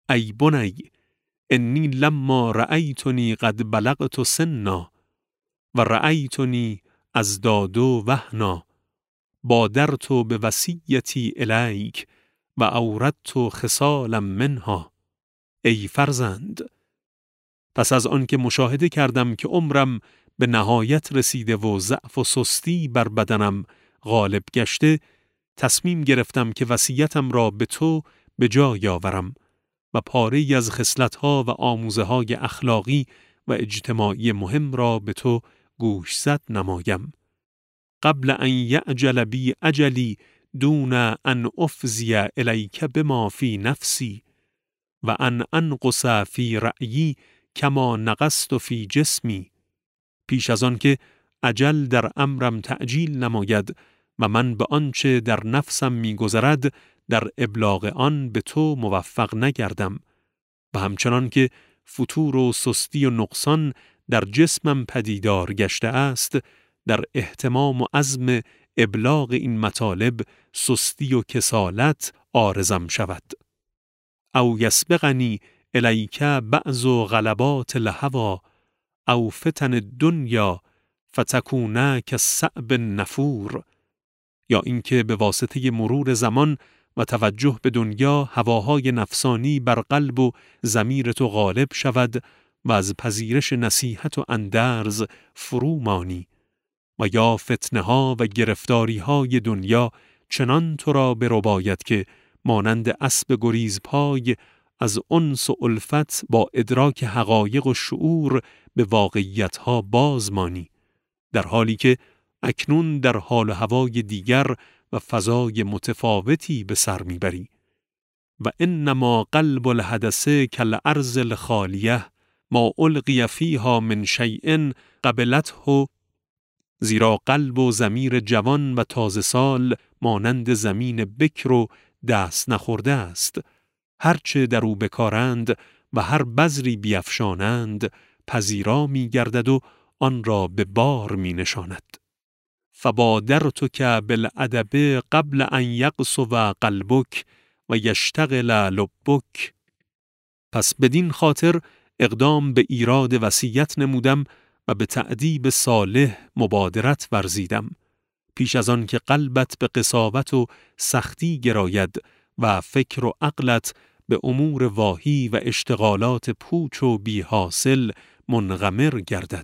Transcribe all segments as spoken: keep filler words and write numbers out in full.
ای بنی انی لما رأیتنی قد بلغت سنا و رأیتنی ازداد وهنا بادرت بوصیتی الیک و اوردت خصالا منها. ای فرزند، پس از آن که مشاهده کردم که عمرم به نهایت رسیده و ضعف و سستی بر بدنم غالب گشته، تصمیم گرفتم که وصیتم را به تو به جای آورم و پاره‌ای از خصلت‌ها و آموزه‌های اخلاقی و اجتماعی مهم را به تو گوشزد نمایم. قبل ان یعجل بی اجلی دون ان افزی الیک بما فی نفسی و ان انقص فی رأیی کما نقصت فی جسمی. پیش از آن که اجل در امرم تعجیل نماید و من به آنچه در نفسم می‌گذرد در ابلاغ آن به تو موفق نگردم و همچنان که فتور و سستی و نقصان در جسمم پدیدار گشته است، در اهتمام و عزم ابلاغ این مطالب سستی و کسالت عارضم شود. او یسبقنی الیک بعض غلبات الهوی او فتن الدنیا فتکون کالصعب النفور، یا اینکه به واسطه مرور زمان و توجه به دنیا هواهای نفسانی بر قلب و ضمیر تو غالب شود و از پذیرش نصیحت و اندرز فرو مانی، و یا فتنه ها و گرفتاری های دنیا چنان تو را برباید که مانند اسب گریز پای از انس و الفت با ادراک حقایق و شعور به واقعیت ها باز مانی، در حالی که اکنون در حال و هوای دیگر و فضای متفاوتی به سر میبری. و انما قلب الحدث کالارض الخالیه ما القی فیها من شیء قبلته، زیرا قلب و ضمیر جوان و تازه سال مانند زمین بکر و دست نخورده است، هرچه در او بکارند و هر بذری بیفشانند پذیرا می‌گردد و آن را به بار می‌نشاند. فبادرتک بالادب قبل ان یقسو قلبک و یشتغل لبک. پس بدین خاطر اقدام به ایراد وصیت نمودم و به تأدیب صالح مبادرت ورزیدم، پیش از آن که قلبت به قساوت و سختی گراید و فکر و عقلت به امور واهی و اشتغالات پوچ و بی حاصل منغمر گردد.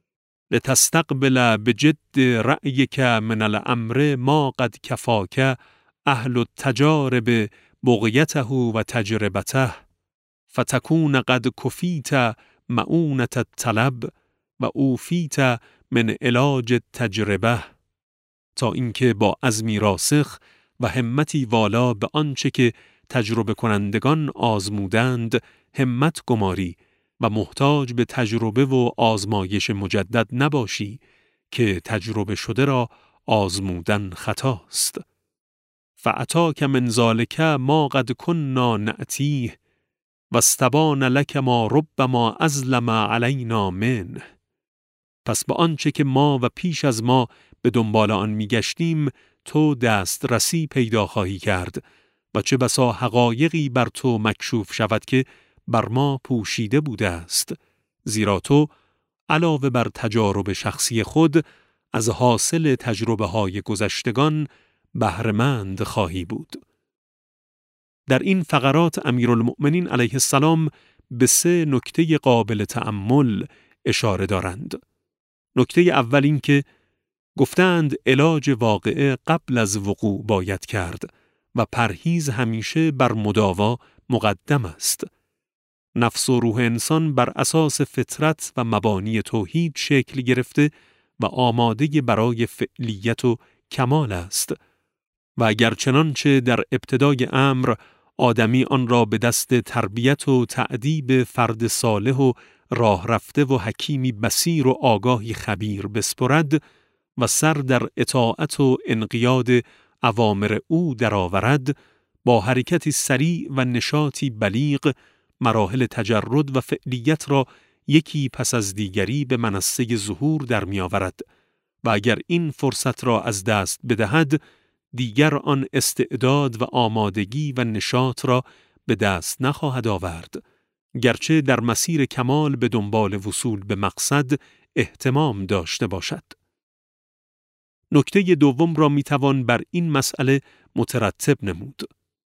لتستقبل بجد رأیک من الامر ما قد کفاک اهل التجارب بغیته و تجربته فتکون قد کفیت معونة الطلب و اوفیت من علاج التجربه، تا اینکه با عزمی راسخ و همتی والا به آنچه که تجربه کنندگان آزمودند همت گماری و محتاج به تجربه و آزمایش مجدد نباشی که تجربه شده را آزمودن خطاست. فاتاک من ذلک ما قد کنا نأتیه و استبان لک ما ربما اظلم علینا منه. پس به آنچه که ما و پیش از ما به دنبال آن میگشتیم تو دسترسی پیدا خواهی کرد و چه بسا حقایقی بر تو مکشوف شود که بر ما پوشیده بوده است، زیرا تو علاوه بر تجارب شخصی خود از حاصل تجربه های گذشتگان بهره‌مند خواهی بود. در این فقرات امیرالمؤمنین علیه السلام به سه نکته قابل تأمل اشاره دارند. نکته اول این که گفتند علاج واقعه قبل از وقوع باید کرد و پرهیز همیشه بر مداوا مقدم است. نفس و روح انسان بر اساس فطرت و مبانی توحید شکل گرفته و آماده برای فعلیت و کمال است و اگر چنانچه در ابتدای امر آدمی آن را به دست تربیت و تأدیب فرد صالح و راه رفته و حکیمی بصیر و آگاهی خبیر بسپرد و سر در اطاعت و انقیاد اوامر او درآورد، با حرکتی سریع و نشاطی بلیغ مراحل تجرد و فعلیت را یکی پس از دیگری به منصه ظهور در می آورد و اگر این فرصت را از دست بدهد دیگر آن استعداد و آمادگی و نشاط را به دست نخواهد آورد، گرچه در مسیر کمال به دنبال وصول به مقصد اهتمام داشته باشد. نکته دوم را میتوان بر این مسئله مترتب نمود.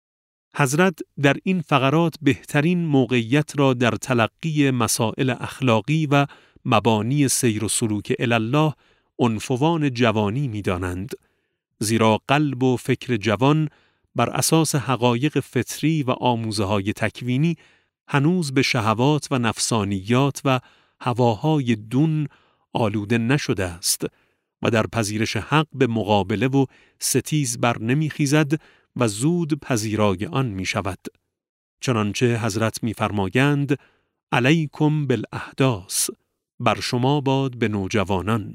حضرت در این فقرات بهترین موقعیت را در تلقی مسائل اخلاقی و مبانی سیر و سلوک الله عنفوان جوانی می‌دانند، زیرا قلب و فکر جوان بر اساس حقایق فطری و آموزه‌های تکوینی هنوز به شهوات و نفسانیات و هواهای دون آلوده نشده است و در پذیرش حق به مقابله و ستیز بر نمی‌خیزد و زود پذیرای آن می شود. چنانچه حضرت می فرمایند علیکم بالاحداث، بر شما باد به نوجوانان،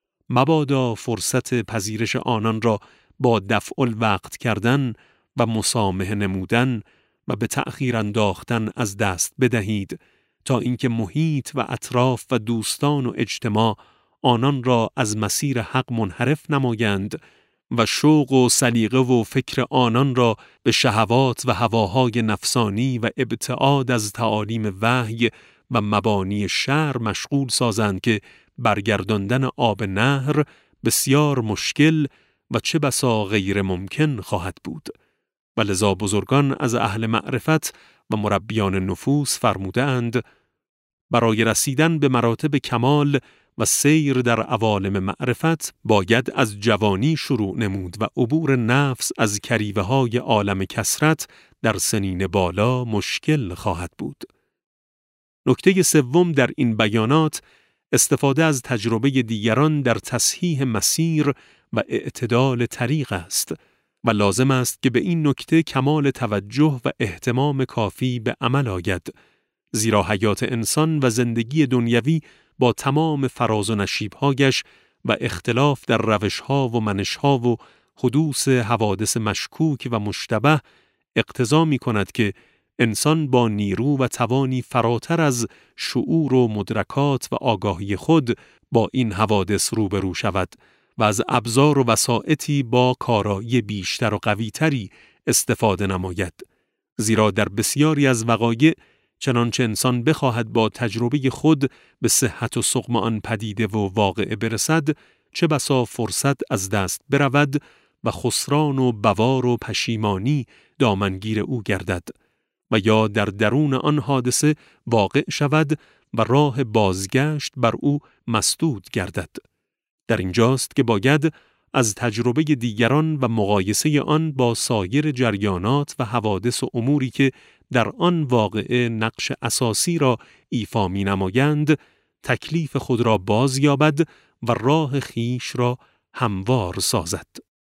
مبادا فرصت پذیرش آنان را با دفع الوقت کردن و مسامحه نمودن و به تأخیر انداختن از دست بدهید تا اینکه محیط و اطراف و دوستان و اجتماع آنان را از مسیر حق منحرف نمایند و شوق و سلیقه و فکر آنان را به شهوات و هواهای نفسانی و ابتعاد از تعالیم وحی و مبانی شرع مشغول سازند که برگرداندن آب نهر بسیار مشکل و چه بسا غیر ممکن خواهد بود. و لذا بزرگان از اهل معرفت و مربیان نفوس فرمودند برای رسیدن به مراتب کمال و سیر در عوالم معرفت باید از جوانی شروع نمود و عبور نفس از کریوه های عالم کثرت در سنین بالا مشکل خواهد بود. نکته سوم در این بیانات استفاده از تجربه دیگران در تصحیح مسیر و اعتدال طریق است و لازم است که به این نکته کمال توجه و اهتمام کافی به عمل آید، زیرا حیات انسان و زندگی دنیوی با تمام فراز و نشیب‌هایش و اختلاف در روش‌ها و منش‌ها و حدوث حوادث مشکوک و مشتبه اقتضا می‌کند که انسان با نیرو و توانی فراتر از شعور و مدرکات و آگاهی خود با این حوادث روبرو شود و از ابزار و وسائطی با کارایی بیشتر و قوی‌تری استفاده نماید، زیرا در بسیاری از وقایع چنانچه انسان بخواهد با تجربه خود به صحت و سقم آن پدیده و واقعه برسد، چه بسا فرصت از دست برود و خسران و بوار و پشیمانی دامنگیر او گردد و یا در درون آن حادثه واقع شود و راه بازگشت بر او مسدود گردد. در اینجاست که باید از تجربه دیگران و مقایسه آن با سایر جریانات و حوادث و اموری که در آن واقعه نقش اساسی را ایفا می نمایند، تکلیف خود را باز یابد و راه خیش را هموار سازد.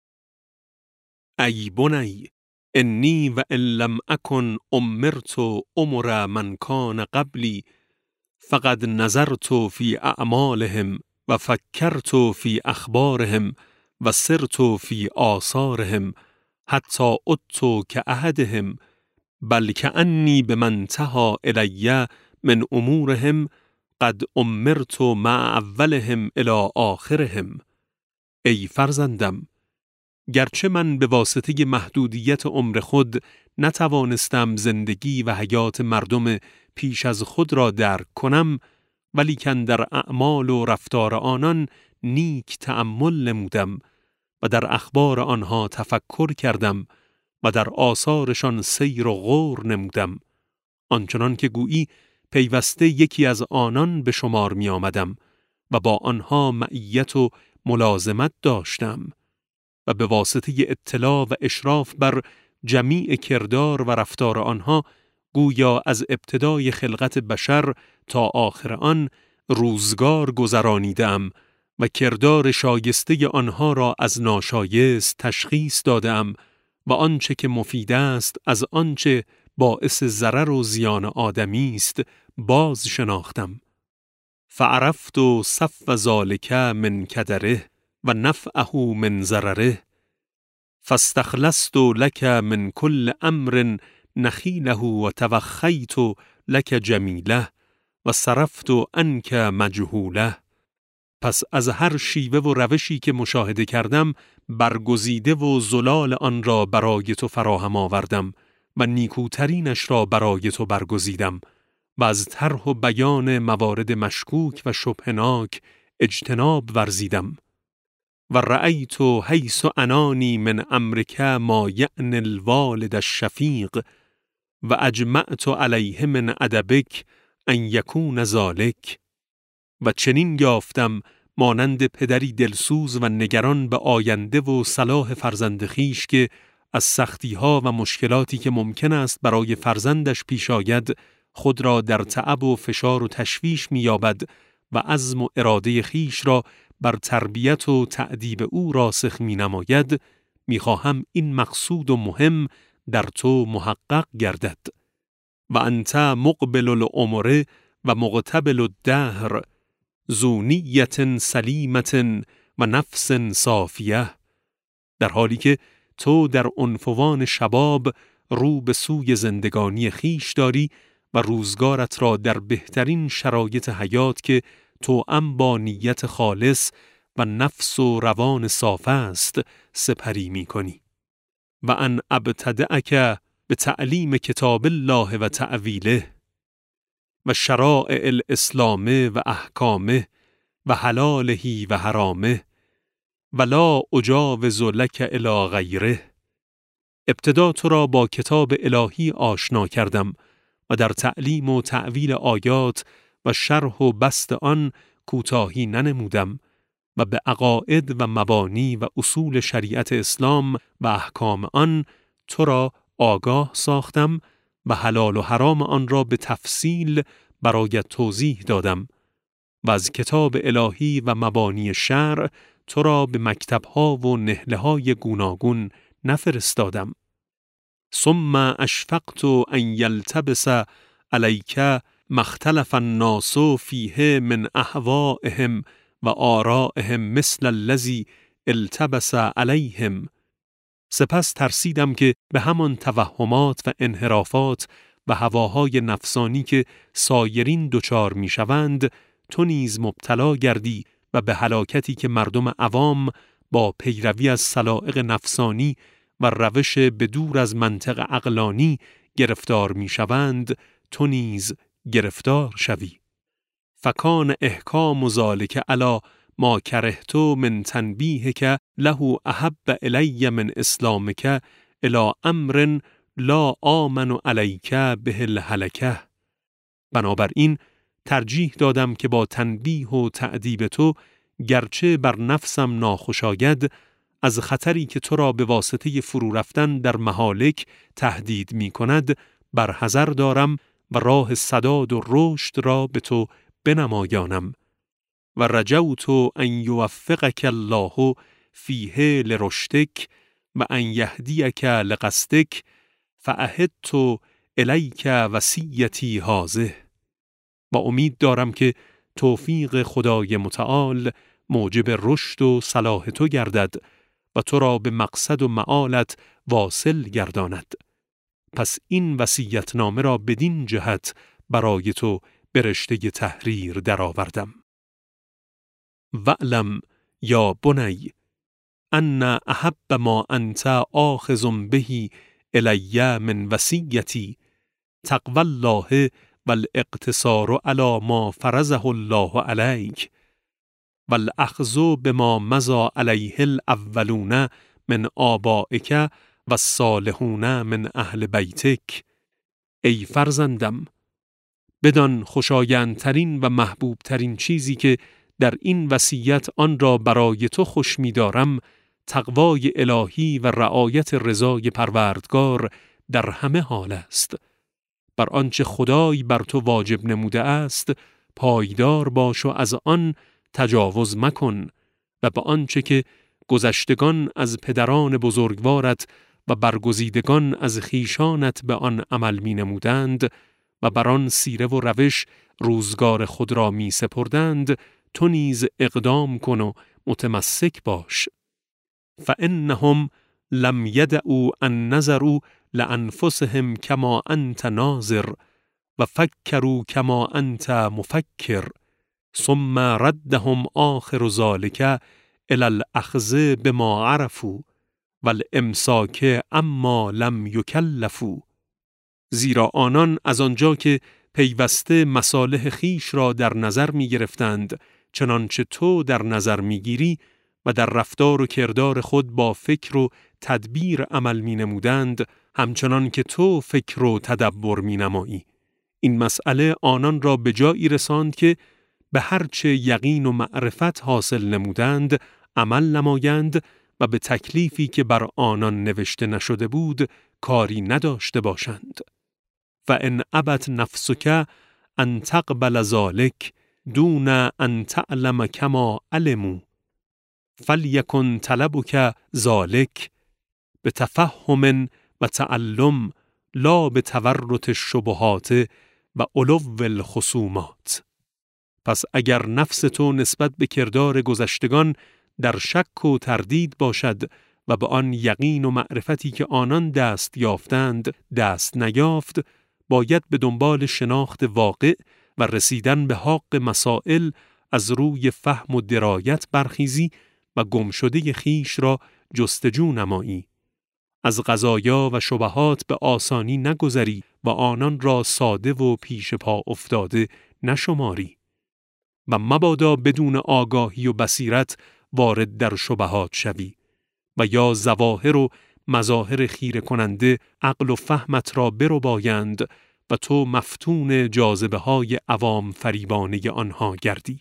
ای بنی انی و ان لم اکن امرت امر من کان قبلی فقد نظرت فی اعمالهم و فکرت فی اخبارهم و سرت فی آثارهم حتی عدت کأحدهم بل کأنی بمن انتهى الی من امورهم قد امرت مع اولهم الی آخرهم. ای فرزندم، گرچه من به واسطه محدودیت عمر خود نتوانستم زندگی و حیات مردم پیش از خود را درک کنم، ولیکن در اعمال و رفتار آنان نیک تأمل نمودم و در اخبار آنها تفکر کردم و در آثارشان سیر و غور نمودم، آنچنان که گویی پیوسته یکی از آنان به شمار می آمدم و با آنها معیت و ملازمت داشتم و به واسطه اطلاع و اشراف بر جمیع کردار و رفتار آنها گویا از ابتدای خلقت بشر تا آخر آن روزگار گذرانیدم و کردار شایسته آنها را از ناشایست تشخیص دادم و آنچه که مفید است از آنچه باعث ضرر و زیان آدمی است باز شناختم. فعرفت و صف ذالک من کدره و نفعه من ضرره فاستخلصت لک من کل امر نخیله و توخیت لک جمیله و صرفت عنک مجهوله. پس از هر شیوه و روشی که مشاهده کردم برگزیده و زلال آن را برای تو فراهم آوردم و نیکوترینش را برای تو برگزیدم و از طرح و بیان موارد مشکوک و شبهناک اجتناب ورزیدم. و رأیت حیث انانی من امرک ما یعنی الوالد الشفیق و اجمعت علیه من ادبک ان یکون ذلک. و چنین یافتم مانند پدری دلسوز و نگران به آینده و صلاح فرزند خیش که از سختی‌ها و مشکلاتی که ممکن است برای فرزندش پیش آید خود را در تعب و فشار و تشویش می‌یابد و عزم و اراده خیش را بر تربیت و تأدیب او راسخ می‌نماید، می‌خواهم این مقصود و مهم در تو محقق گردد. و انت مقبل العمر و مقتبل الدهر ذو نیت سلیمت و نفس صافیه. در حالی که تو در عنفوان شباب رو به سوی زندگانی خیش داری و روزگارت را در بهترین شرایط حیات که توأم با نیت خالص و نفس و روان صاف است سپری می کنی. و ان ابتدعک به تعلیم کتاب الله و تعویله و شرائع الاسلام و احکامه و حلاله و حرامه ولا اجاوز لک الی غیره. ابتدا تو را با کتاب الهی آشنا کردم و در تعلیم و تعویل آیات و شرح و بسط آن کوتاهی ننمودم و به عقاید و مبانی و اصول شریعت اسلام و احکام آن تو را آگاه ساختم و حلال و حرام آن را به تفصیل برایت توضیح دادم و از کتاب الهی و مبانی شرع تو را به مکتب‌ها و نهله‌های گوناگون نفرستادم. ثم اشفقت ان یلتبس علیک ما اختلف الناس فیه من اهوائهم و آرائهم مثل الذی التبس علیهم. سپس ترسیدم که به همان توهمات و انحرافات و هواهای نفسانی که سایرین دچار میشوند تو نیز مبتلا گردی و به هلاکتی که مردم عوام با پیروی از سلائق نفسانی و روش بدور از منطق عقلانی گرفتار میشوند تو نیز گرفتار شوی. فکان احکام ذلک علی ما کرهت من تنبیهک له احب الی من اسلامک الی امر لا آمن علیک به الهلکه. بنابراین ترجیح دادم که با تنبیه و تأدیب تو گرچه بر نفسم ناخوش آید، از خطری که تو را به واسطه فرو رفتن در مهالک تهدید می کند برحذر دارم و راه سداد و رشد را به تو بنمایانم. و رجوت ان یوفقک الله فیه لرشدک و ان یهدیک لقصدک فعهدت الیک وصیتی هذه. و امید دارم که توفیق خدای متعال موجب رشد و صلاح تو گردد و تو را به مقصد و معالت واصل گرداند. پس این وصیتنامه را بدین جهت برای تو به رشته تحریر درآوردم. واعلم یا بنی ان احب ما انت آخذ به الی من وصیتی تقوی الله والاقتصار علی ما فرضه الله علیک والاخذ بما مضى علیه الاولون من آبائک و الصالحون من اهل بیتک. ای فرزندم، بدان خوشایندترین و محبوبترین چیزی که در این وصیت آن را برای تو خوش می دارم تقوای الهی و رعایت رضای پروردگار در همه حال است. بر آنچه خدای بر تو واجب نموده است پایدار باش و از آن تجاوز مکن و به آنچه که گذشتگان از پدران بزرگوارت و برگزیدگان از خیشانت به آن عمل می نمودند و بر آن سیره و روش روزگار خود را می سپردند تو نیز اقدام کن و متمسک باش. فانهم لم یدعوا ان نظروا لانفسهم کما انت ناظر و فکروا کما انت مفکر ثم ردهم آخر ذلك الی الاخذ بما عرفوا والامساک اما لم یکلفوا. زیرا آنان از آنجا که پیوسته مصالح خیش را در نظر می گرفتند، چنانچه تو در نظر می گیری و در رفتار و کردار خود با فکر و تدبیر عمل می نمودند، همچنان که تو فکر و تدبر می نمایی. این مسئله آنان را به جایی رساند که به هرچه یقین و معرفت حاصل نمودند، عمل نمایند و به تکلیفی که بر آنان نوشته نشده بود، کاری نداشته باشند. فَإِنْ أَبَتْ نَفْسُكَ أَنْ تَقْبَلَ ذَلِكَ دُونَ أَنْ تَعْلَمَ كَمَا عَلِمُوا فَلْيَكُنْ طَلَبُكَ ذَلِكَ بِتَفَهُّمٍ وَتَعَلُّمٍ لا بِتَوَرُّطِ الشُّبُهَاتِ و علو الخصومات. پس اگر نفس تو نسبت به کردار گذشتگان در شک و تردید باشد و به آن یقین و معرفتی که آنان دست یافتند دست نیافت، باید به دنبال شناخت واقع و رسیدن به حق مسائل از روی فهم و درایت برخیزی و گمشده خیش را جستجو نمایی. از قضایا و شبهات به آسانی نگذری و آنان را ساده و پیش پا افتاده نشماری و مبادا بدون آگاهی و بصیرت وارد در شبهات شوی و یا ظواهر و مظاهر خیره کننده عقل و فهمت را بربایند و تو مفتون جاذبه های عوام فریبانه آنها گردی.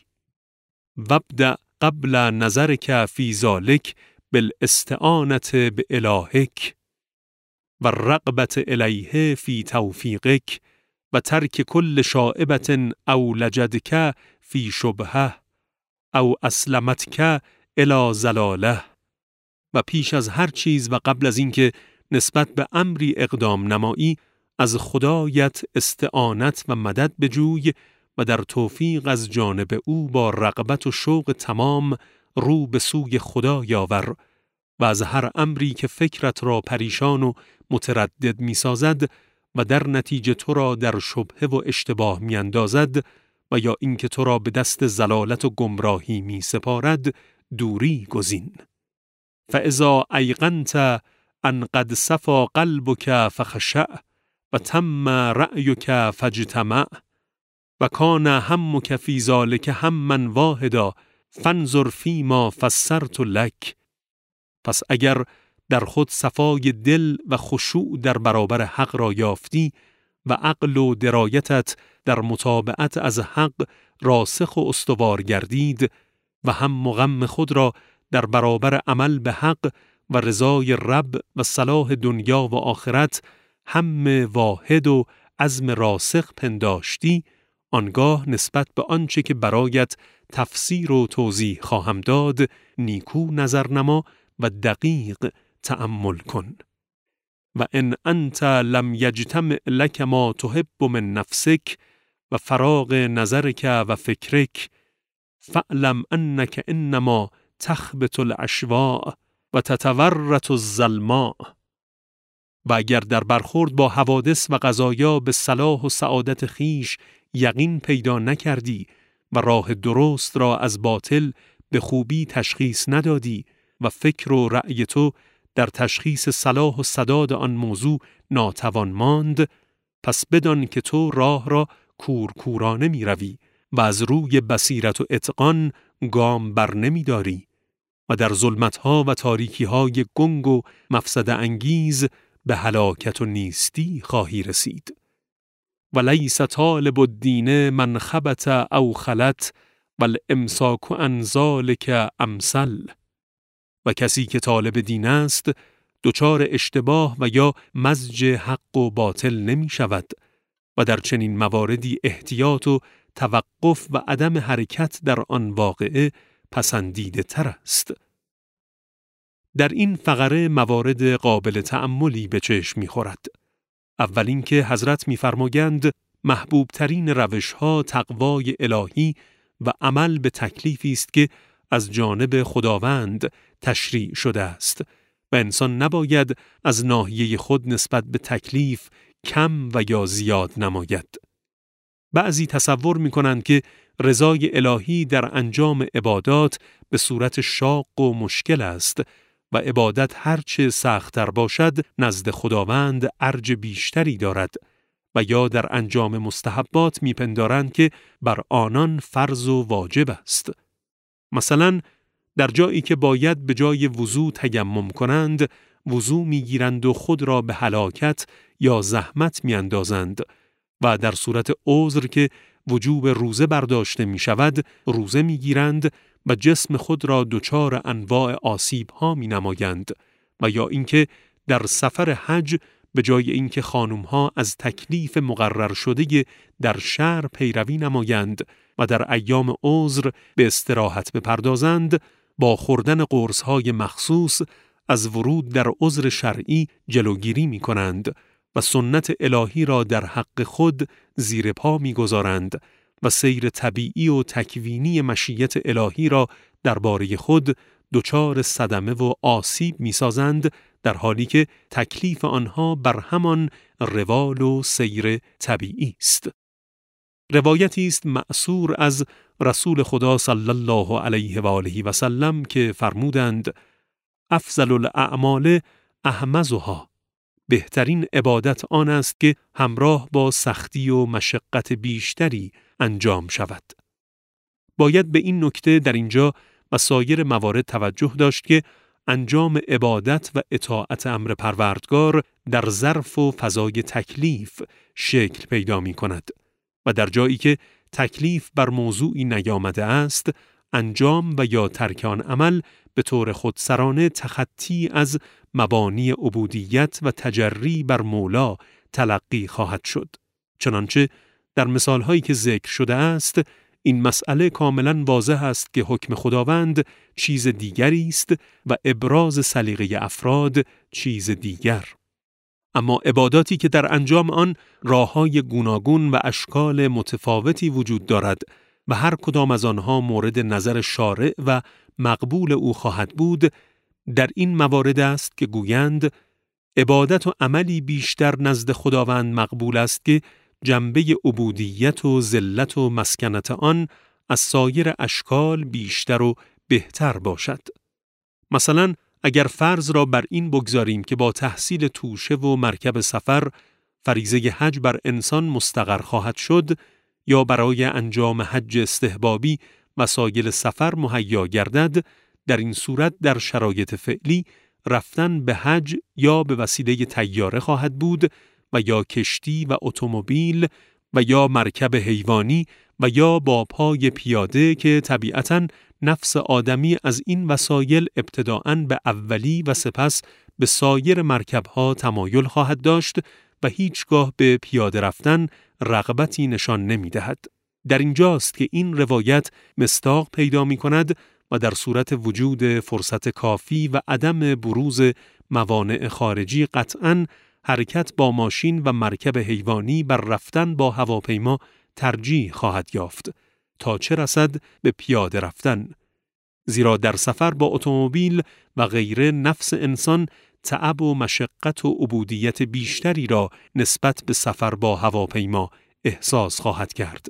وابدأ قبل نظرک فی ذلک بالاستعانة بإلهک و الرغبة الیه فی توفیقک و ترک کل شائبة اولجدک فی شبهه او اسلمتک الی ضلاله. و پیش از هر چیز و قبل از اینکه نسبت به امری اقدام نمایی، از خدایت استعانت و مدد بجوی و در توفیق از جانب او با رغبت و شوق تمام رو به سوی خدا یاور و از هر امری که فکرت را پریشان و متردد می سازد و در نتیجه تو را در شبهه و اشتباه می اندازد و یا اینکه تو را به دست ضلالت و گمراهی می سپارد، دوری گزین. فاذا ایقنت ان قد صفا قلبک فخشع و تم رأیک فاجتمع و کان همک فی ذلک هما واحدا فانظر فیما فسرت لک. پس اگر در خود صفای دل و خشوع در برابر حق را یافتی و عقل و درایتت در متابعت از حق راسخ و استوار گردید و هم غم خود را در برابر عمل به حق و رضای رب و صلاح دنیا و آخرت هم واحد و عزم راسخ پنداشتی، آنگاه نسبت به آنچه که برایت تفسیر و توضیح خواهم داد نیکو نظر نما و دقیق تأمل کن. و ان انت لم یجتمع لک ما تحب من نفسک و فراغ نظرک و فکرک فاعلم انک انما تخبط الاشواء و تتورط الظلماء. و اگر در برخورد با حوادث و قضایا به صلاح و سعادت خیش یقین پیدا نکردی و راه درست را از باطل به خوبی تشخیص ندادی و فکر و رأی تو در تشخیص صلاح و سداد آن موضوع ناتوان ماند، پس بدان که تو راه را کورکورانه می روی و از روی بصیرت و اتقان گام بر نمی داری و در ظلمتها و تاریکیهای گنگ و مفسده انگیز به هلاکت و نیستی خواهی رسید. و لیس طالب الدین من خبط او خلط و الامساک عن ذلک امثل. و کسی که طالب دین است دچار اشتباه و یا مزج حق و باطل نمی شود و در چنین مواردی احتیاط و توقف و عدم حرکت در آن واقعه پسندیده تر است. در این فقره موارد قابل تأملی به چشم می خورد. اول اینکه حضرت می فرمایند محبوب ترین روش ها تقوای الهی و عمل به تکلیفی است که از جانب خداوند تشریع شده است و انسان نباید از ناحیه خود نسبت به تکلیف کم و یا زیاد نماید. بعضی تصور می کنند که رضای الهی در انجام عبادات به صورت شاق و مشکل است و عبادت هرچه سخت‌تر باشد نزد خداوند ارج بیشتری دارد و یا در انجام مستحبات میپندارند که بر آنان فرض و واجب است. مثلا در جایی که باید به جای وضو تیمم کنند، وضو میگیرند و خود را به هلاکت یا زحمت میاندازند و در صورت عذر که وجوب روزه برداشته می شود، روزه می گیرند و جسم خود را دچار انواع آسیب ها می نمایند و یا اینکه در سفر حج به جای اینکه خانم ها از تکلیف مقرر شده در شهر پیروی نمایند و در ایام عذر به استراحت بپردازند، با خوردن قرص های مخصوص از ورود در عذر شرعی جلوگیری می کنند و سنت الهی را در حق خود زیر پا می‌گذارند و سیر طبیعی و تکوینی مشیت الهی را درباره خود دچار صدمه و آسیب می‌سازند، در حالی که تکلیف آنها بر همان روال و سیر طبیعی است. روایتی است مأثور از رسول خدا صلی الله علیه و آله و سلم که فرمودند: افضل الاعمال احمزها، بهترین عبادت آن است که همراه با سختی و مشقت بیشتری انجام شود. باید به این نکته در اینجا و سایر موارد توجه داشت که انجام عبادت و اطاعت امر پروردگار در ظرف و فضای تکلیف شکل پیدا می کند و در جایی که تکلیف بر موضوعی نیامده است، انجام و یا ترک آن عمل به طور خودسرانه تخطی از مبانی عبودیت و تجری بر مولا تلقی خواهد شد. چنانچه در مثالهایی که ذکر شده است، این مسئله کاملا واضح است که حکم خداوند چیز دیگری است و ابراز سلیقه افراد چیز دیگر. اما عباداتی که در انجام آن راه‌های گوناگون و اشکال متفاوتی وجود دارد و هر کدام از آنها مورد نظر شارع و مقبول او خواهد بود، در این موارد است که گویند عبادت و عملی بیشتر نزد خداوند مقبول است که جنبه عبودیت و ذلت و مسکنت آن از سایر اشکال بیشتر و بهتر باشد. مثلا اگر فرض را بر این بگذاریم که با تحصیل توشه و مرکب سفر فریضه حج بر انسان مستقر خواهد شد، یا برای انجام حج استحبابی وسایل سفر مهیا گردد، در این صورت در شرایط فعلی رفتن به حج یا به وسیله طیاره خواهد بود و یا کشتی و اتومبیل و یا مرکب حیوانی و یا با پای پیاده که طبیعتاً نفس آدمی از این وسایل ابتداءً به اولی و سپس به سایر مرکبها تمایل خواهد داشت و هیچگاه به پیاده رفتن رغبتی نشان نمی دهد. در اینجاست که این روایت مصداق پیدا می کند و در صورت وجود فرصت کافی و عدم بروز موانع خارجی قطعاً حرکت با ماشین و مرکب حیوانی بر رفتن با هواپیما ترجیح خواهد یافت تا چه رسد به پیاده رفتن، زیرا در سفر با اتومبیل و غیره نفس انسان تعب و مشقت و عبودیت بیشتری را نسبت به سفر با هواپیما احساس خواهد کرد.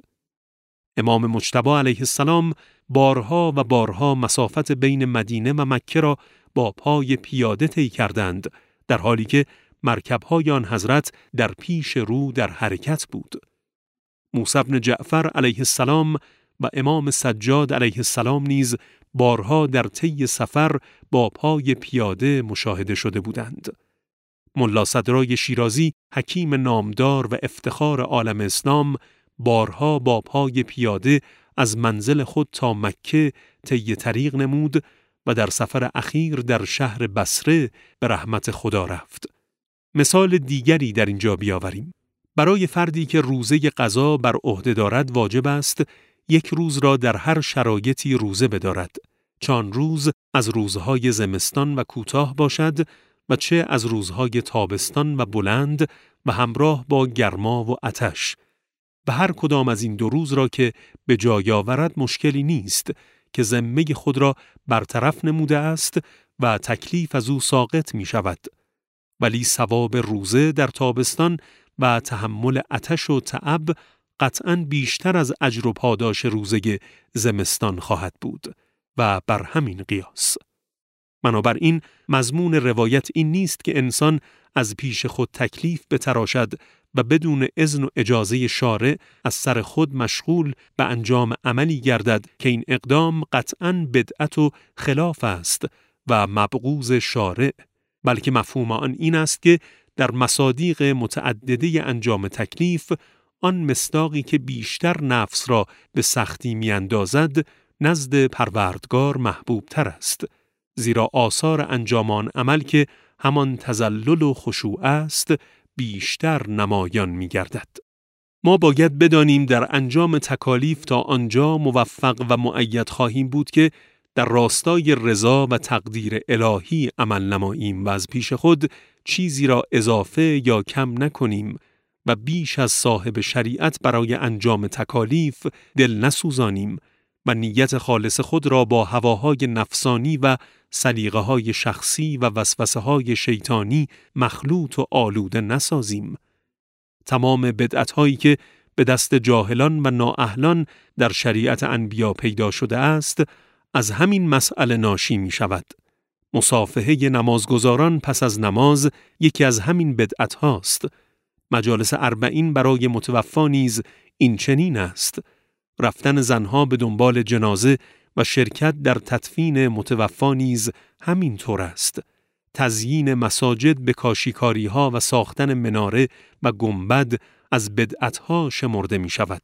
امام مجتبی علیه السلام بارها و بارها مسافت بین مدینه و مکه را با پای پیاده طی کردند، در حالی که مرکب‌های آن حضرت در پیش رو در حرکت بود. موسی بن جعفر علیه السلام و امام سجاد علیه السلام نیز بارها در طی سفر با پای پیاده مشاهده شده بودند. ملا صدرای شیرازی، حکیم نامدار و افتخار عالم اسلام، بارها با پای پیاده از منزل خود تا مکه طی طریق نمود و در سفر اخیر در شهر بصره به رحمت خدا رفت. مثال دیگری در اینجا بیاوریم. برای فردی که روزه قضا بر عهده دارد واجب است یک روز را در هر شرایطی روزه بدارد، چه آن روز از روزهای زمستان و کوتاه باشد و چه از روزهای تابستان و بلند و همراه با گرما و آتش. و هر کدام از این دو روز را که به جای آورد مشکلی نیست که ذمه خود را برطرف نموده است و تکلیف از او ساقط می شود. ولی ثواب روزه در تابستان و تحمل آتش و تعب قطعاً بیشتر از اجر و پاداش روزه زمستان خواهد بود و بر همین قیاس. بنابراین مضمون روایت این نیست که انسان از پیش خود تکلیف بتراشد و بدون اذن و اجازه شارع از سر خود مشغول به انجام عملی گردد که این اقدام قطعاً بدعت و خلاف است و مبغوض شارع، بلکه مفهوم آن این است که در مصادیق متعدده انجام تکلیف آن مصداقی که بیشتر نفس را به سختی میاندازد نزد پروردگار محبوب تر است، زیرا آثار انجام آن عمل که همان تذلل و خشوع است بیشتر نمایان می گردد. ما باید بدانیم در انجام تکالیف تا آنجا موفق و مؤید خواهیم بود که در راستای رضا و تقدیر الهی عمل نماییم و از پیش خود چیزی را اضافه یا کم نکنیم و بیش از صاحب شریعت برای انجام تکالیف دل نسوزانیم و نیت خالص خود را با هواهای نفسانی و سلیقه‌های شخصی و وسوسه‌های شیطانی مخلوط و آلوده نسازیم. تمام بدعت‌هایی که به دست جاهلان و نااهلان در شریعت انبیا پیدا شده است، از همین مسئله ناشی می شود. مصافحه نمازگزاران پس از نماز یکی از همین بدعت هاست. مجالس اربعین برای متوفا نیز این چنین است. رفتن زنها به دنبال جنازه و شرکت در تدفین متوفا نیز همین طور است. تزیین مساجد به کاشیکاری ها و ساختن مناره و گنبد از بدعت ها شمرده می شود.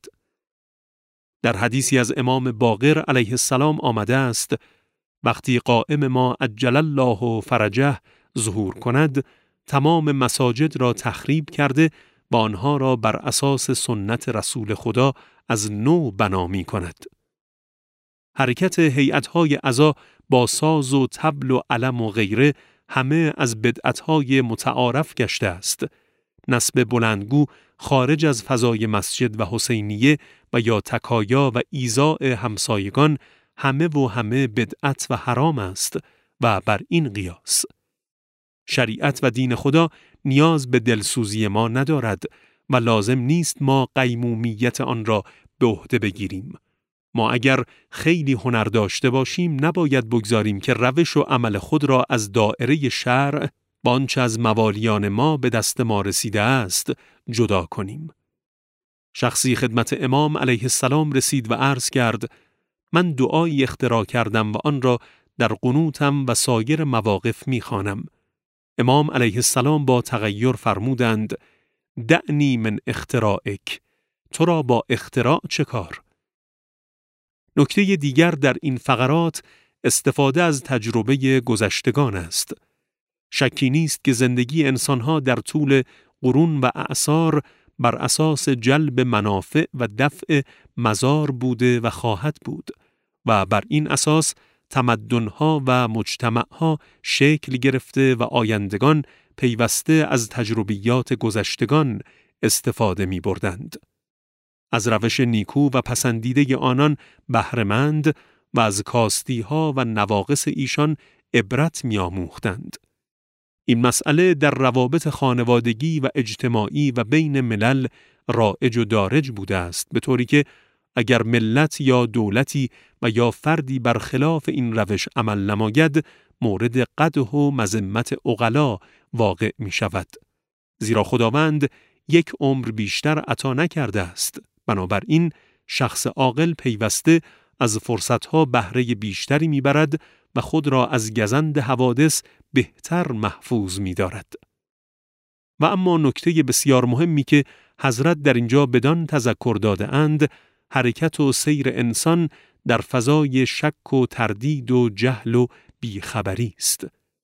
در حدیثی از امام باقر علیه السلام آمده است: وقتی قائم ما عجل الله فرجه ظهور کند، تمام مساجد را تخریب کرده و آنها را بر اساس سنت رسول خدا از نو بنا می کند. حرکت هیئت‌های عزا با ساز و طبل و علم و غیره همه از بدعت‌های متعارف گشته است. نصب بلندگو خارج از فضای مسجد و حسینیه و یا تکایا و ایذاء همسایگان همه و همه بدعت و حرام است و بر این قیاس. شریعت و دین خدا نیاز به دلسوزی ما ندارد و لازم نیست ما قیمومیت آن را به عهده بگیریم. ما اگر خیلی هنر داشته باشیم نباید بگذاریم که روش و عمل خود را از دائره شرع با آنچه از موالیان ما به دست ما رسیده است جدا کنیم. شخصی خدمت امام علیه السلام رسید و عرض کرد: من دعایی اختراع کردم و آن را در قنوتم و سایر مواقف می‌خوانم. امام علیه السلام با تغییر فرمودند: دعنی من اختراعک، تو را با اختراع چه کار؟ نکته دیگر در این فقرات استفاده از تجربه گذشتگان است. شکی نیست که زندگی انسانها در طول قرون و اعصار بر اساس جلب منافع و دفع مضار بوده و خواهد بود و بر این اساس تمدنها و مجتمعها شکل گرفته و آیندگان پیوسته از تجربیات گذشتگان استفاده می بردند. از روش نیکو و پسندیده آنان بهره‌مند و از کاستی‌ها و نواقص ایشان عبرت می‌آموختند. این مسئله در روابط خانوادگی و اجتماعی و بین ملل رایج و دارج بوده است، به طوری که اگر ملت یا دولتی و یا فردی برخلاف این روش عمل نماید، مورد قدح و مذمت عقلا واقع می شود. زیرا خداوند یک عمر بیشتر عطا نکرده است. بنابراین شخص عاقل پیوسته از فرصتها بهره بیشتری میبرد و خود را از گزند حوادث بهتر محفوظ می‌دارد. و اما نکته بسیار مهمی که حضرت در اینجا بدان تذکر داده اند، حرکت و سیر انسان در فضای شک و تردید و جهل و بیخبری است.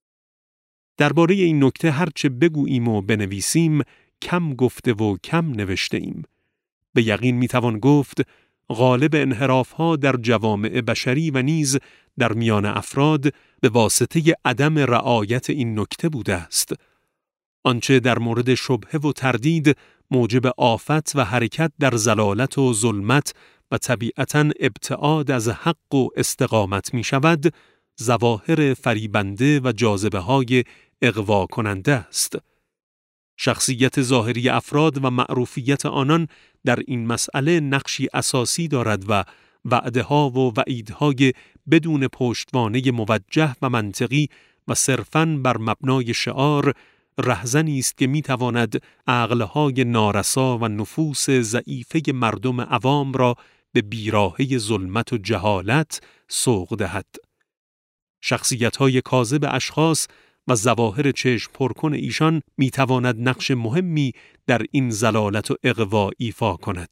درباره این نکته هرچه بگوییم و بنویسیم کم گفته و کم نوشته ایم. به یقین میتوان گفت غالب انحراف‌ها در جوامع بشری و نیز در میان افراد به واسطه عدم رعایت این نکته بوده است. آنچه در مورد شبهه و تردید موجب آفت و حرکت در ضلالت و ظلمت و طبیعتاً ابتعاد از حق و استقامت می شود، ظواهر فریبنده و جاذبه های اغوا کننده است. شخصیت ظاهری افراد و معروفیت آنان در این مسئله نقشی اساسی دارد و وعده ها و وعیدهای بدون پشتوانه موجه و منطقی و صرفاً بر مبنای شعار، رهزنی است که میتواند عقلهای نارسا و نفوس ضعیفه مردم عوام را به بیراهه ظلمت و جهالت سوق دهد. شخصیت‌های کاذب اشخاص و ظواهر چشم پرکن ایشان میتواند نقش مهمی در این ضلالت و اغوا ایفا کند.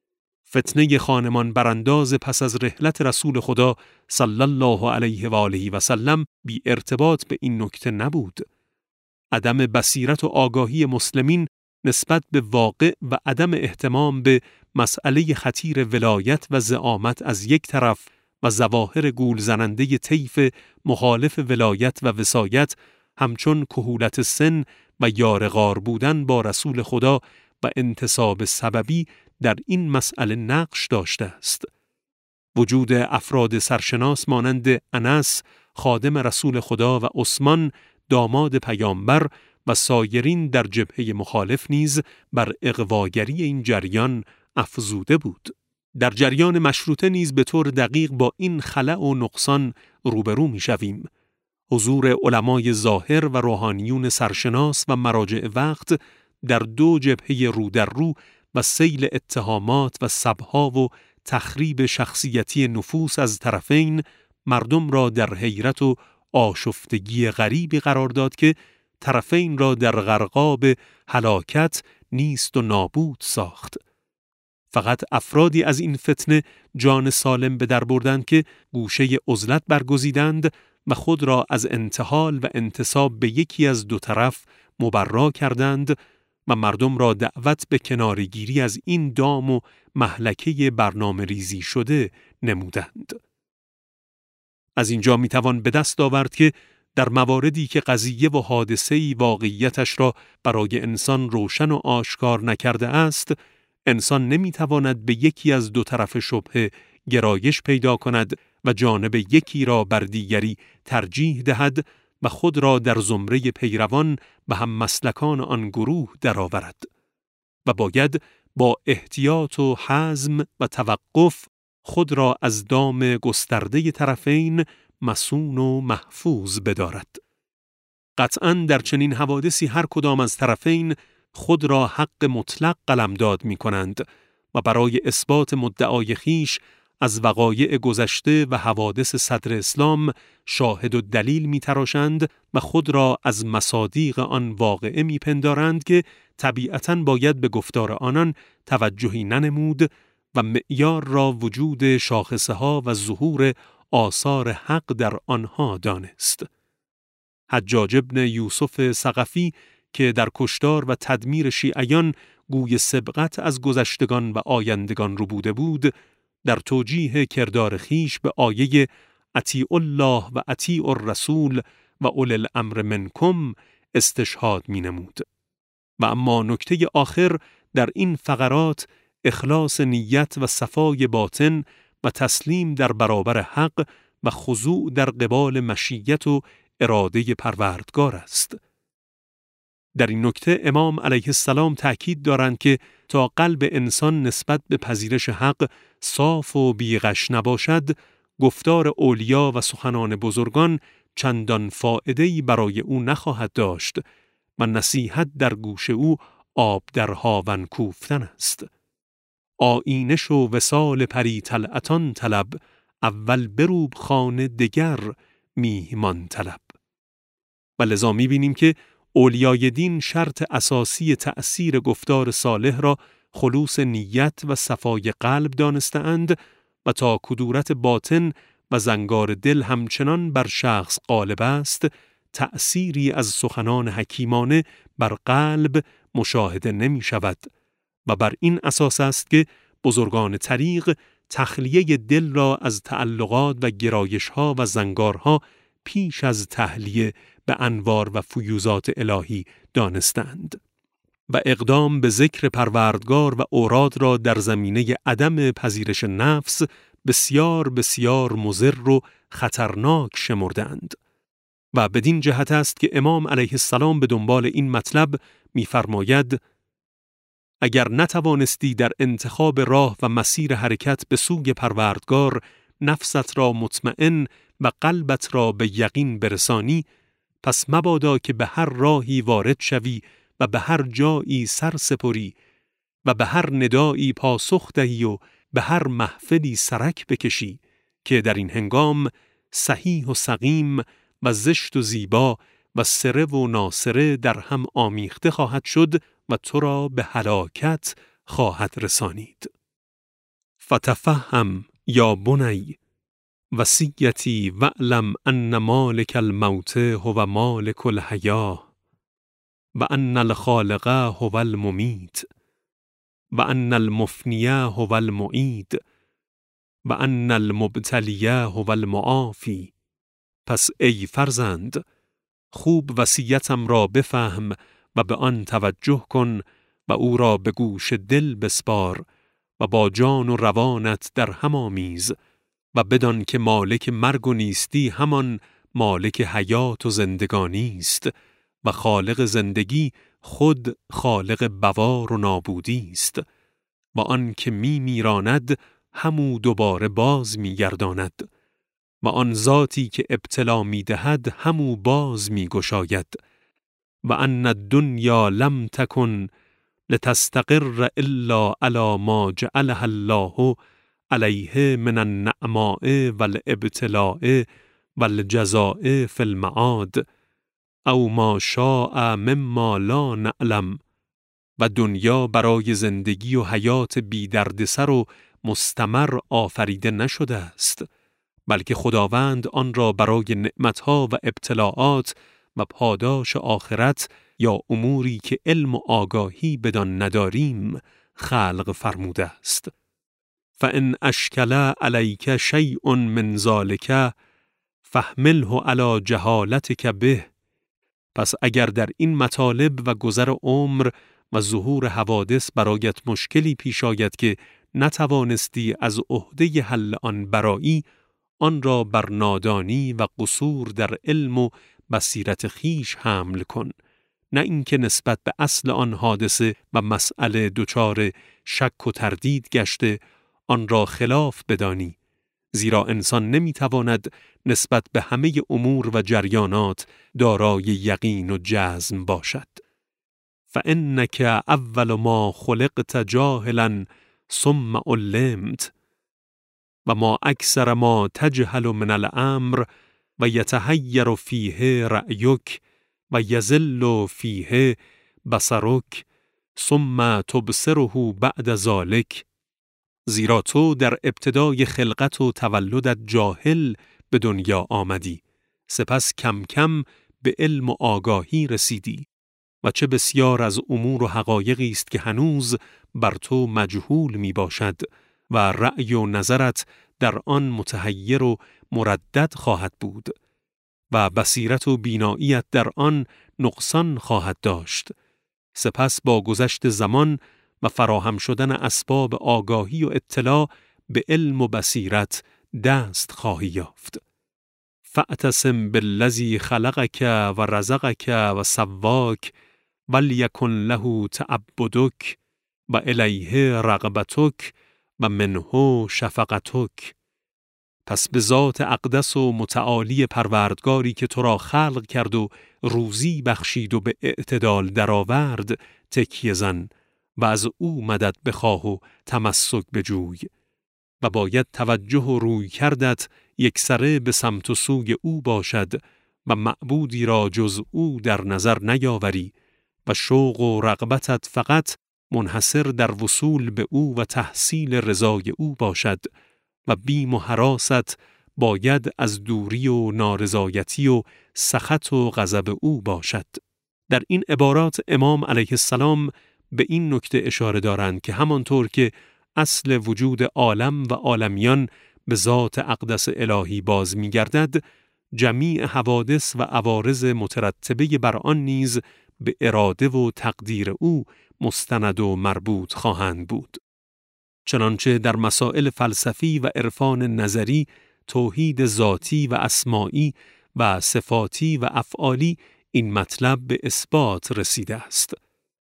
فتنه خانمان برانداز پس از رحلت رسول خدا صلی الله علیه و آله و سلم بی ارتباط به این نکته نبود. عدم بصیرت و آگاهی مسلمین نسبت به واقع و عدم اهتمام به مسئله خطیر ولایت و زعامت از یک طرف و ظواهر گول زننده طیف مخالف ولایت و وصایت همچون کهولت سن و یارغار بودن با رسول خدا و انتصاب سببی در این مسئله نقش داشته است. وجود افراد سرشناس مانند انس خادم رسول خدا و عثمان داماد پیامبر و سایرین در جبهه مخالف نیز بر اغواگری این جریان افزوده بود. در جریان مشروطه نیز به طور دقیق با این خلأ و نقصان روبرو می شویم. حضور علمای ظاهر و روحانیون سرشناس و مراجع وقت در دو جبهه رو در رو و سیل اتهامات و سبها و تخریب شخصیتی نفوس از طرفین مردم را در حیرت و آشفتگی غریبی قرار داد که طرفین را در غرقاب هلاکت نیست و نابود ساخت. فقط افرادی از این فتنه جان سالم به در بردند که گوشه عزلت برگزیدند و خود را از انتحال و انتساب به یکی از دو طرف مبرا کردند و مردم را دعوت به کنارگیری از این دام و مهلکه برنامه ریزی شده نمودند. از اینجا میتوان به دست آورد که در مواردی که قضیه و حادثه‌ای واقعیتش را برای انسان روشن و آشکار نکرده است، انسان نمیتواند به یکی از دو طرف شبهه گرایش پیدا کند و جانب یکی را بر دیگری ترجیح دهد و خود را در زمره پیروان و هم مسلکان آن گروه درآورد و باید با احتیاط و حزم و توقف خود را از دام گسترده طرفین مصون و محفوظ بدارد. قطعاً در چنین حوادثی هر کدام از طرفین خود را حق مطلق قلمداد می کنند و برای اثبات مدعای خیش از وقایع گذشته و حوادث صدر اسلام شاهد و دلیل می تراشند و خود را از مصادیق آن واقعه می پندارند که طبیعتاً باید به گفتار آنان توجهی ننمود و معیار را وجود شاخصه ها و ظهور آثار حق در آنها دانست. حجاج ابن یوسف ثقفی که در کشتار و تدمیر شیعیان گوی سبقت از گذشتگان و آیندگان رو بوده بود، در توجیه کردار خیش به آیه اطیعوا الله و اطیعوا الرسول و اولی الامر منکم استشهاد می نمود. و اما نکته آخر در این فقرات اخلاص نیت و صفای باطن و تسلیم در برابر حق و خضوع در قبال مشیت و اراده پروردگار است. در این نکته امام علیه السلام تأکید دارند که تا قلب انسان نسبت به پذیرش حق صاف و بیغش نباشد، گفتار اولیا و سخنان بزرگان چندان فائده‌ای برای او نخواهد داشت و نصیحت در گوش او آب در هاون کوفتن است. آیینش و وصال پری طلعتان طلب، اول بروب خانه دگر میهمان طلب. و لذا می‌بینیم که اولیای دین شرط اساسی تأثیر گفتار صالح را خلوص نیت و صفای قلب دانسته‌اند و تا کدورت باطن و زنگار دل همچنان بر شخص غالب است، تأثیری از سخنان حکیمانه بر قلب مشاهده نمی شود و بر این اساس است که بزرگان طریق تخلیه دل را از تعلقات و گرایش‌ها و زنگارها پیش از تحلیه به انوار و فیوزات الهی دانستند و اقدام به ذکر پروردگار و اوراد را در زمینه عدم پذیرش نفس بسیار بسیار مضر و خطرناک شمردند. و بدین جهت است که امام علیه السلام به دنبال این مطلب می‌فرماید اگر نتوانستی در انتخاب راه و مسیر حرکت به سوی پروردگار نفست را مطمئن و قلبت را به یقین برسانی، پس مبادا که به هر راهی وارد شوی و به هر جایی سر سپری و به هر ندایی پاسخ دهی و به هر محفلی سرک بکشی که در این هنگام صحیح و سقیم و زشت و زیبا و سره و ناسره در هم آمیخته خواهد شد و تو را به هلاکت خواهد رسانید. فتفهم یا بنی وصیتی واعلم ان مالک الموت هو مالک الحیاه و ان الخالق هو الممیت و ان المفنی هو المعید و ان المبتلی هو المعافی. پس ای فرزند، خوب وصیتم را بفهم و به آن توجه کن و او را به گوش دل بسپار و با جان و روانت در هم آمیز و بدان که مالک مرگ و نیستی همان مالک حیات و زندگانی است و خالق زندگی خود خالق بوار و نابودی است و آن که می میراند همو دوباره باز می گرداند و آن ذاتی که ابتلا می دهد همو باز می گشاید و ان الدنیا لم تکن لتستقر الا علی ما جعلها الله علیه من النعماء والابتلاء والجزاء فی المعاد او ما شاء مما لا نعلم. و دنیا برای زندگی و حیات بی دردسر و مستمر آفریده نشده است، بلکه خداوند آن را برای نعمتها و ابتلاعات و پاداش آخرت یا اموری که علم و آگاهی بدان نداریم خلق فرموده است. فإن اشکل علیک شیء من ذلک فاحمله علی جهالتک به. پس اگر در این مطالب و گذر عمر و ظهور حوادث برایت مشکلی پیش آید که نتوانستی از عهده حل آن برایی، آن را بر نادانی و قصور در علم و بصیرت خیش حمل کن، نه اینکه نسبت به اصل آن حادثه و مسئله دچار شک و تردید گشته آن را خلاف بدانی، زیرا انسان نمیتواند نسبت به همه امور و جریانات دارای یقین و جزم باشد. فإنک اول ما خلقت جاهلا ثم علمت و ما اکثر ما تجهل من الامر و یتحیر فیه رأیک و یزل فیه بصرک ثم تبصره بعد ذلک. زیرا تو در ابتدای خلقت و تولدت جاهل به دنیا آمدی، سپس کم کم به علم و آگاهی رسیدی و چه بسیار از امور و حقایقی است که هنوز بر تو مجهول می باشد و رأی و نظرت در آن متحیر و مردد خواهد بود و بصیرت و بیناییت در آن نقصان خواهد داشت. سپس با گذشت زمان و فراهم شدن اسباب آگاهی و اطلاع به علم و بصیرت دست خواهی یافت. فاعتصم بالذی خلقک و رزقک و سواک ولیکن له تعبدک و الیه رغبتک و منه شفقتک. پس به ذات اقدس و متعالی پروردگاری که تو را خلق کرد و روزی بخشید و به اعتدال درآورد تکیه زن و از او مدد بخواه و تمسک بجوی و باید توجه و روی کردت یکسره به سمت و سوی او باشد و معبودی را جز او در نظر نیاوری و شوق و رغبتت فقط منحصر در وصول به او و تحصیل رضای او باشد و بیم و هراست باید از دوری و نارضایتی و سخط و غضب او باشد. در این عبارات امام علیه السلام به این نکته اشاره دارند که همانطور که اصل وجود عالم و عالمیان به ذات اقدس الهی باز می گردد، جمیع حوادث و عوارض مترتبه بر آن نیز به اراده و تقدیر او مستند و مربوط خواهند بود. چنانچه در مسائل فلسفی و عرفان نظری توحید ذاتی و اسماعی و صفاتی و افعالی این مطلب به اثبات رسیده است.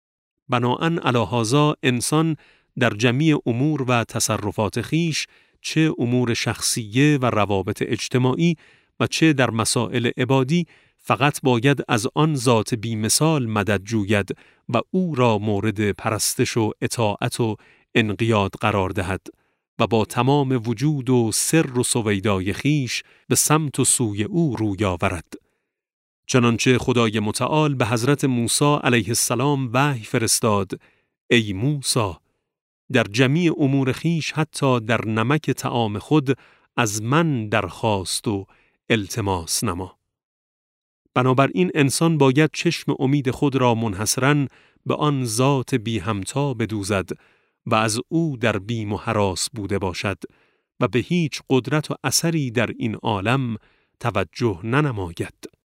بناهن علی هذا انسان در جمیع امور و تصرفات خیش، چه امور شخصیه و روابط اجتماعی و چه در مسائل عبادی، فقط باید از آن ذات بی‌مثال مدد جوید و او را مورد پرستش و اطاعت و انقیاد قرار دهد و با تمام وجود و سر و سویدای خیش به سمت و سوی او روی آورد. چنانچه خدای متعال به حضرت موسی علیه السلام وحی فرستاد: ای موسی، در جمیع امور خیش حتی در نمک طعام خود از من درخواست و التماس نما. بنابراین انسان باید چشم امید خود را منحصراً به آن ذات بی همتا بدوزد و از او در بیم و هراس بوده باشد و به هیچ قدرت و اثری در این عالم توجه ننماید.